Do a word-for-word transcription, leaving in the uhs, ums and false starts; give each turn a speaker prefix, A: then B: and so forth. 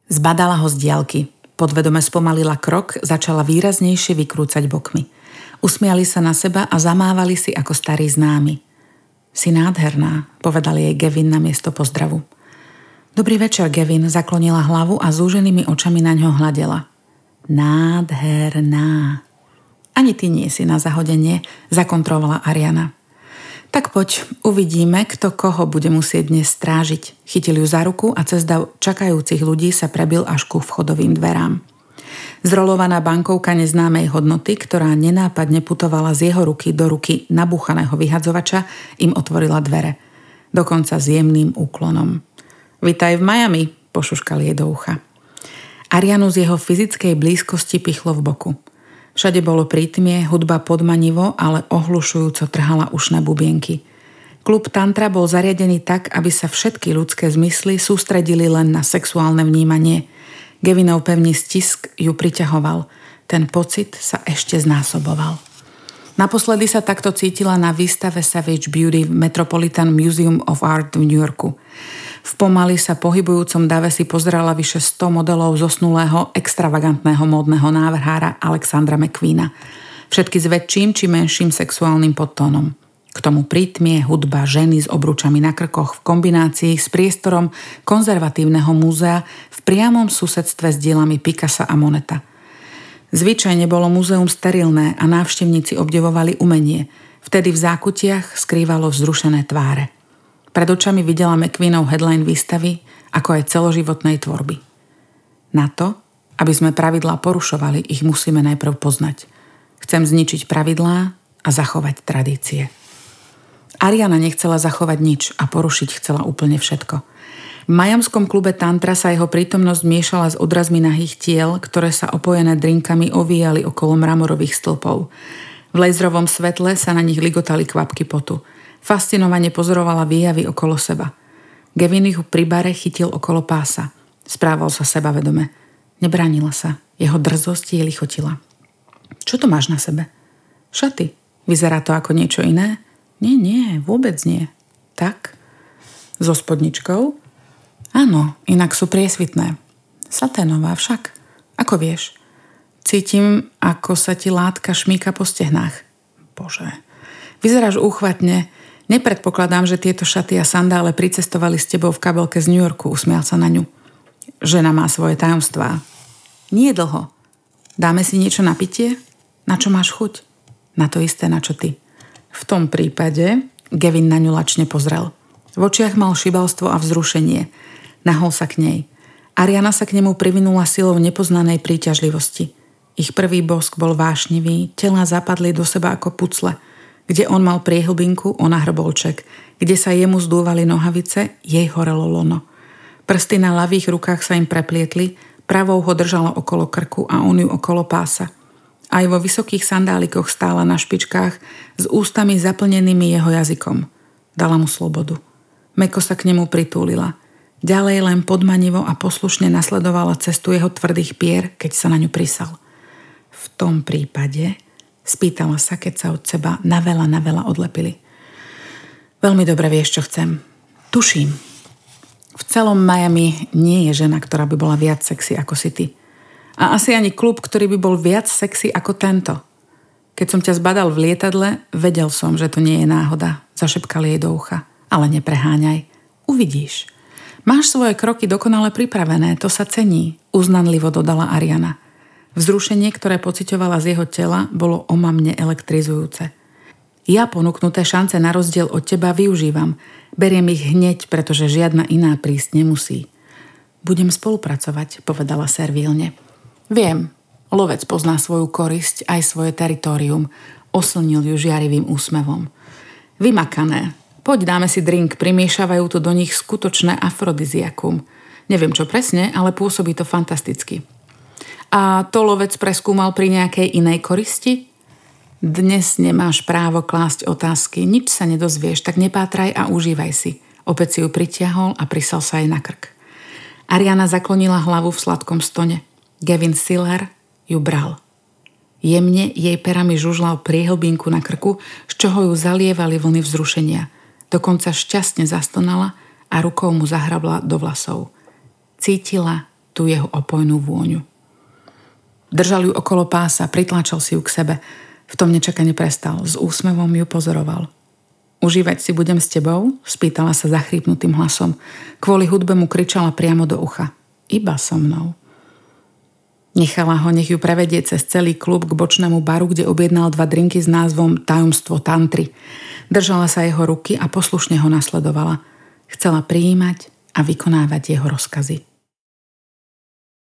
A: Zbadala ho z diaľky. Podvedome spomalila krok, začala výraznejšie vykrúcať bokmi. Usmiali sa na seba a zamávali si ako starí známi. Si nádherná, povedal jej Gavin namiesto pozdravu. Dobrý večer, Gavin, zaklonila hlavu a zúženými očami na ňo hľadela. Nádherná. Ani ty nie si na zahodenie, zakontrovala Ariana. Tak poď, uvidíme, kto koho bude musieť dnes strážiť. Chytil ju za ruku a cez dav čakajúcich ľudí sa prebil až ku vchodovým dverám. Zrolovaná bankovka neznámej hodnoty, ktorá nenápadne putovala z jeho ruky do ruky nabúchaného vyhadzovača, im otvorila dvere. Dokonca s jemným úklonom. Vitaj v Miami, pošuškal jej do ucha. Arianu z jeho fyzickej blízkosti pichlo v boku. Všade bolo prítmie, hudba podmanivo, ale ohlušujúco trhala ušné bubienky. Klub tantra bol zariadený tak, aby sa všetky ľudské zmysly sústredili len na sexuálne vnímanie. Gavinov pevný stisk ju priťahoval. Ten pocit sa ešte znásoboval. Naposledy sa takto cítila na výstave Savage Beauty v Metropolitan Museum of Art v New Yorku. V pomaly sa pohybujúcom dave si pozerala vyše sto modelov zosnulého, extravagantného módneho návrhára Alexandra McQueena. Všetky s väčším či menším sexuálnym podtónom. K tomu prítmie, hudba, ženy s obrúčami na krkoch v kombinácii s priestorom konzervatívneho múzea v priamom susedstve s dielami Picassa a Moneta. Zvyčajne bolo múzeum sterilné a návštevníci obdivovali umenie. Vtedy v zákutiach skrývalo vzrušené tváre. Pred očami videla McQueenov headline výstavy, ako aj celoživotnej tvorby. Na to, aby sme pravidlá porušovali, ich musíme najprv poznať. Chcem zničiť pravidlá a zachovať tradície. Ariana nechcela zachovať nič a porušiť chcela úplne všetko. V majamskom klube tantra sa jeho prítomnosť miešala s odrazmi nahých tiel, ktoré sa opojené drinkami ovíjali okolo mramorových stĺpov. V laserovom svetle sa na nich ligotali kvapky potu. Fascinovane pozorovala výjavy okolo seba. Gavin ich pri bare chytil okolo pása. Správal sa sebavedome. Nebránila sa. Jeho drzosť jej lichotila. Čo to máš na sebe? Šaty. Vyzerá to ako niečo iné? Nie, nie, vôbec nie. Tak? So spodničkou? Áno, inak sú priesvitné. Saténová však. Ako vieš? Cítim, ako sa ti látka šmíka po stehnách. Bože. Vyzeráš úchvatne. Nepredpokladám, že tieto šaty a sandále pricestovali s tebou v kabelke z New Yorku, usmial sa na ňu. Žena má svoje tajomstvá. Nie dlho. Dáme si niečo na pitie? Na čo máš chuť? Na to isté, na čo ty. V tom prípade Gavin na ňu lačne pozrel. V očiach mal šibalstvo a vzrušenie. Nahol sa k nej. Ariana sa k nemu privinula silou nepoznanej príťažlivosti. Ich prvý bosk bol vášnivý, telá zapadli do seba ako pucle. Kde on mal priehlbinku, ona hrbolček. Kde sa jemu zdúvali nohavice, jej horelo lono. Prsty na ľavých rukách sa im preplietli, pravou ho držala okolo krku a on ju okolo pása. Aj vo vysokých sandálikoch stála na špičkách s ústami zaplnenými jeho jazykom. Dala mu slobodu. Mäkko sa k nemu pritúlila. Ďalej len podmanivo a poslušne nasledovala cestu jeho tvrdých pier, keď sa na ňu prisal. V tom prípade... Spýtala sa, keď sa od seba na veľa, na veľa odlepili. Veľmi dobre vieš, čo chcem. Tuším. V celom Miami nie je žena, ktorá by bola viac sexy ako si ty. A asi ani klub, ktorý by bol viac sexy ako tento. Keď som ťa zbadal v lietadle, vedel som, že to nie je náhoda. Zašepkal jej do ucha. Ale nepreháňaj. Uvidíš. Máš svoje kroky dokonale pripravené, to sa cení, uznanlivo dodala Ariana. Vzrušenie, ktoré pociťovala z jeho tela, bolo omamne elektrizujúce. Ja ponúknuté šance na rozdiel od teba využívam. Beriem ich hneď, pretože žiadna iná prísť nemusí. Budem spolupracovať, povedala servílne. Viem, lovec pozná svoju korisť aj svoje teritorium. Oslnil ju žiarivým úsmevom. Vymakané. Poď dáme si drink, primiešavajú tu do nich skutočné afrodiziakum. Neviem čo presne, ale pôsobí to fantasticky. A to lovec preskúmal pri nejakej inej koristi? Dnes nemáš právo klásť otázky, nič sa nedozvieš, tak nepátraj a užívaj si. Opäť si ju pritiahol a prisal sa jej na krk. Ariana zaklonila hlavu v sladkom stone. Gavin Siller ju bral. Jemne jej perami žužlal priehlbinku na krku, z čoho ju zalievali vlny vzrušenia. Dokonca šťastne zastonala a rukou mu zahrabla do vlasov. Cítila tú jeho opojnú vôňu. Držal ju okolo pása, pritlačal si ju k sebe. V tom nečakane prestal, s úsmevom ju pozoroval. Užívať si budem s tebou? Spýtala sa zachrípnutým hlasom. Kvôli hudbe mu kričala priamo do ucha. Iba so mnou. Nechala ho, nech ju prevedie cez celý klub k bočnému baru, kde objednal dva drinky s názvom Tajomstvo tantry. Držala sa jeho ruky a poslušne ho nasledovala. Chcela prijímať a vykonávať jeho rozkazy.